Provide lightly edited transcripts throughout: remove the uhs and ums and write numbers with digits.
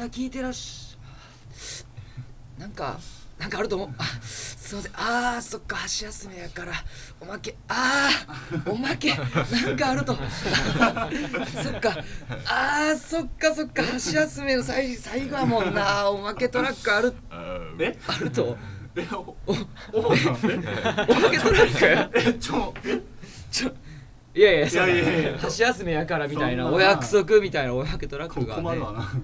だ聞いてらっしゃなんかあると思う。すいません。そっか、箸休めやからおまけおまけなんかあるとそっかそっか箸休めの最後はもんな。おまけトラックあるとおまけトラックいや箸休めやからみたいなお約束みたいなおまけトラックがね。 困るわな。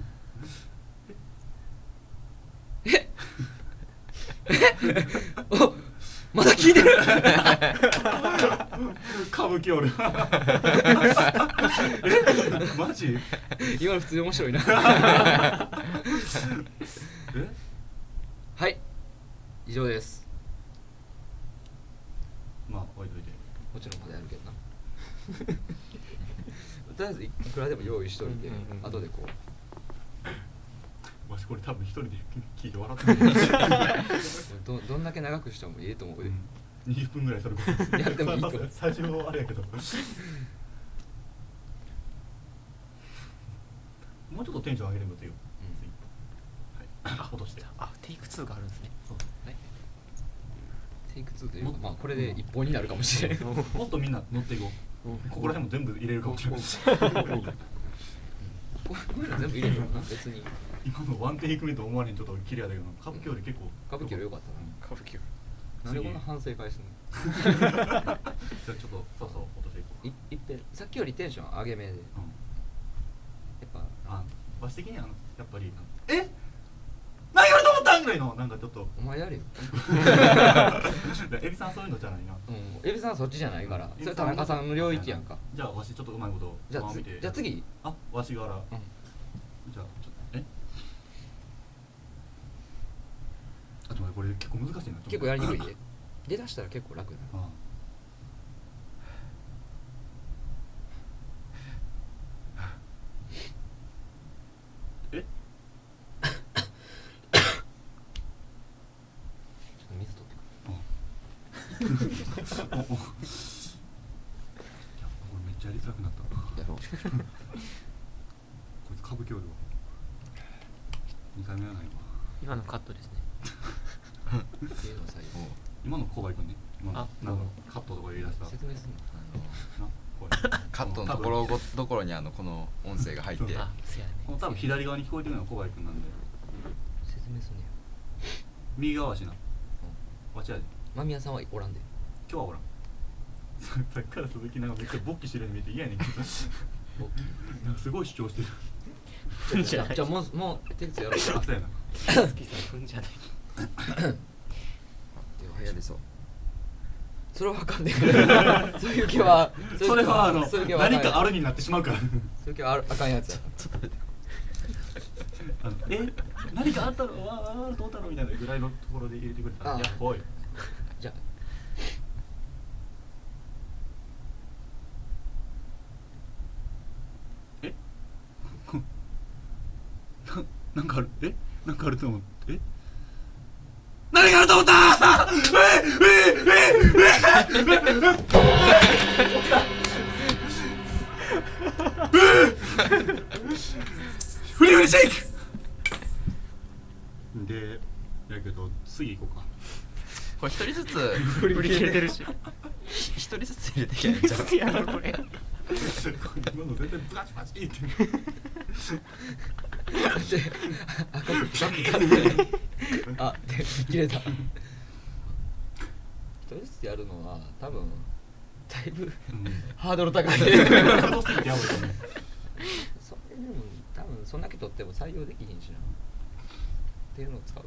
まだ聞いてる歌舞伎おるマジ今の普通に面白いなはい以上です。 まあ置いといて、 もちろんまだやるけどなとりあえずいくらでも用意しといて、後でこうわしこれ多分一人で聞いて笑ってるどんだけ長くしてもいいと思うで、 20分ぐらいそれこそやってもいいと最初あれやけどもうちょっとテンション上げるのとよ、はい、落としてテイク2があるんですね。 テイク2というかまあこれで一本になるかもしれんもっとみんな乗っていこう、ここら辺も全部入れるかもしれないこういうの全部入れるのかな別に。 今のワンテイク目と思われんちょっと綺麗だけど歌舞伎より結構歌舞伎より良かったな。 歌舞伎。 なんでこんな反省会すんのじゃあちょっとそう落としていこう。 いっぺんさっきよりテンション上げ目でやっぱわし的にやっぱり何やると思ったんぐらいのなんかちょっとお前やれよエビさんそういうのじゃないな。 エビさんはそっちじゃないからそれ田中さんの領域やんか。 じゃあわしちょっとうまいことじゃあ次わしがらじゃあちょっとあとこれ結構難しいな。 結構やりにくいで出だしたら結構楽になる。水取ってくる。 これめっちゃやりづらくなったやろうこいつ歌舞伎おるわ。2回目はないわ。 今のカットですね。 今のコバイ君ね。今のなんかカットとか言い出した説明すんのカットのところにこの音声が入ってこの多分左側に聞こえてるのはコバイ君なんで説明すんねや。 右側はしなわちやで間宮さんはおらんで今日はおらんさっきから鈴木なんかめっちゃ勃起してるように見えて嫌やねんけどなんかすごい主張してるじゃあもうテクスやろうか。 そうやな好きさん踏んじゃない。 流行りそう。 それはわかんねえそういう気はそれは何かあるにになってしまうからそういう気はあかんやつや。 何かあったのどうだろうみたいなぐらいのところで入れてくれたらいやおいじゃなんかあるなんかあると思う何があると思ったフリフリシェイクでやけど次行こうか。 これ一人ずつ振り切れてるし。 一人ずつ入れてきゃいいんちゃう。 やろこれ。 今の全然ブカチバチって切れた。一人ずつやるのは多分だいぶハードル高い。それでも多分そんだけ取っても採用できひんしなっていうのを使う。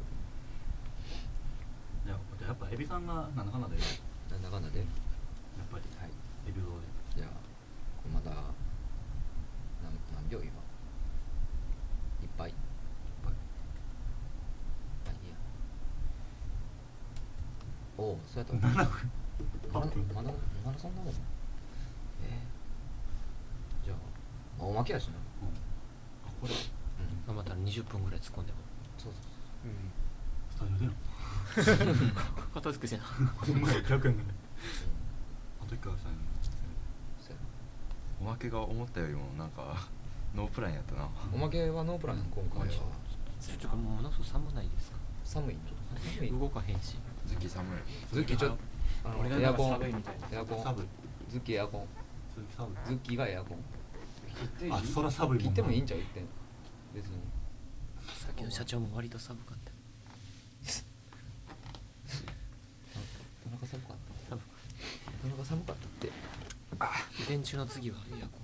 やっぱエビさんがなんだかんだでなんだかんだでやっぱりはいエビゾーでじゃあまだ何秒今いっぱいいいやおおそうやったら 7分まだそんなもんじゃあおまけやしな。 これまた20分ぐらい突っ込んでも。 そうスタジオでの片付けせな。 逆やねあと1回はしたいのおまけが思ったよりもなんかノープランやったな。 おまけはノープランやん今回は。 ちょっとものすごく寒ないですか？ 寒い寒い動かへんし。 ズッキー寒い。 ズッキーちょっと俺がエアコン寒いみたいな。 エアコンサブズッキーエアコンサブズッキーがエアコンあそら寒いもんな切ってもいいんちゃうって別にさっきの社長も割と寒かった。 田中寒かった寒か田中寒かったって電柱の次はエアコン。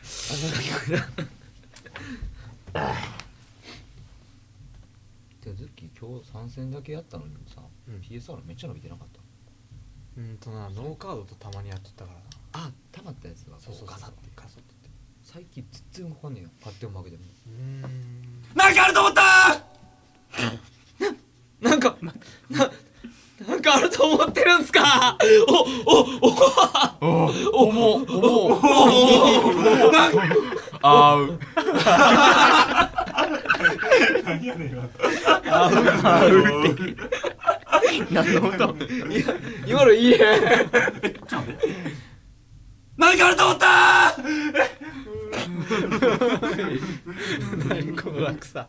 でもズッキー今日3戦だけやったのにさ、PSR めっちゃ伸びてなかったノーカードとたまにやっとったからな。 あ溜まったやつがそうそうガサってガサって最近全然動かんねえよ勝手も負けてもなんかあると思ったなんかなんかあると思ってるんすか思うあう。 何やねん今何の音？ 今のいいねなんかあると思ったこの落差。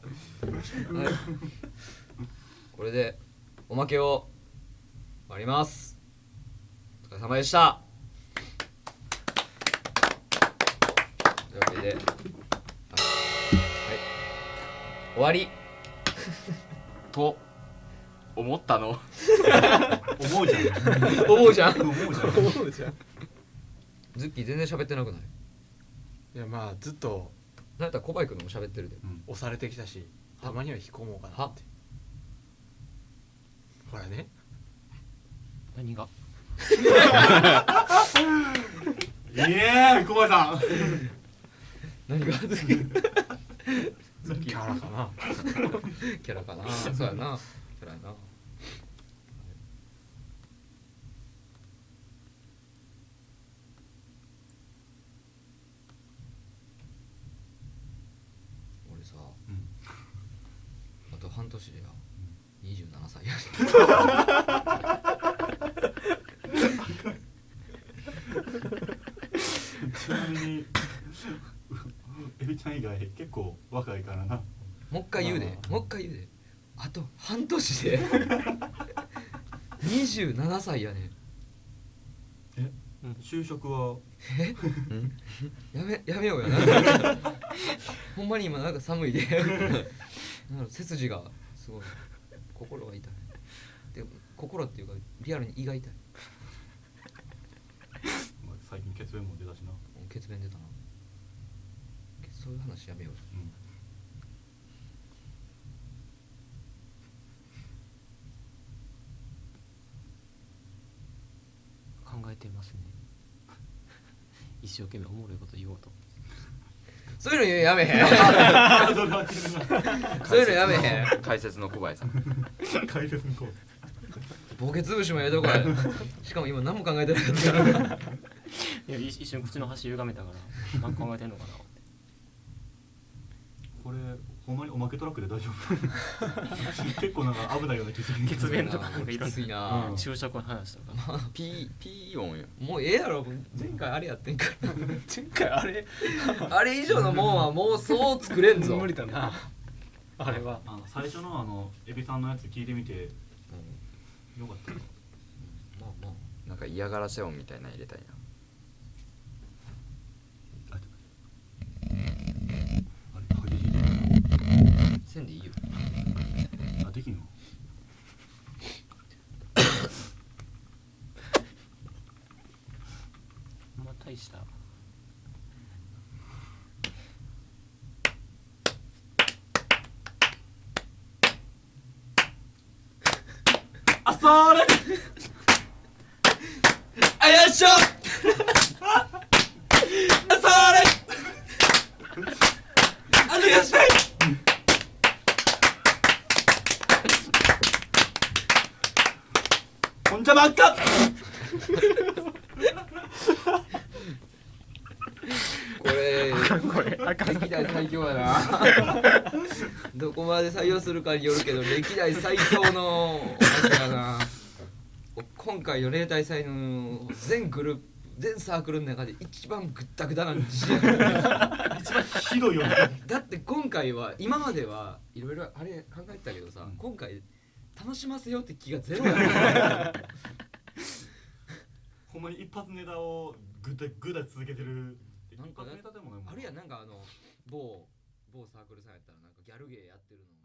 これでおまけを終わりますお疲れ様でしたというわけではい終わりと思ったの。 思うじゃん思うじゃん思うじゃん思うじゃん。 ズッキー全然喋ってなくないいやまあずっとなんやったら小バイクのも喋ってるで押されてきたし、たまには引っ込もうかなって。ほらね。 何が？ いえ小林さん何がズッキーキャラかな。 キャラかなそうやなキャラやな俺さ、あと半年でや27歳やちなみにエビちゃん以外結構若いからなもう一回言うでもう一回言うであと半年で27歳やね就職はやめようやなほんまに今なんか寒いでなんか背筋がすごい心が痛いで心っていうかリアルに胃が痛い最近血便も出たしな血便出たなそういう話やめよう考えてますね。一生懸命おもろいこと言おうと。 そういうのやめへんそういうのやめへん解説の小林さん。 解説のこボケ潰しもやめとこやしかも今何も考えてなかったからいや一瞬口の端歪めたから何考えてんのかな。 これほんまにおまけトラックで大丈夫結構なんか危ないような気する血便とかなんかいろんきついなな注釈の話とか。 ピー音よ。 もうええやろ前回あれやってんから前回あれあれ以上のもんはもうそう作れんぞ無理だな。あれは。 最初のエビさんのやつ聞いてみてよかったよまあまあなんか嫌がらせ音みたいなの入れたいな。 あれ激しいせんでいいよできんのまあ大したあそれあよいしょあそれありがたいほんじゃばっかこれこれあかん歴代最強やなどこまで採用するかによるけど歴代最強の話やな今回の例大祭の全グループ全サークルの中で一番グッタグタな自信ある一番ひどいよねだって今回は今まではいろいろあれ考えてたけどさ、今回楽しませようって気がゼロやねほんまに一発ネタをぐだ続けてるなんか一発ネタでもないもんあるいはなんか某サークルさんやったらなんかギャルゲーやってるの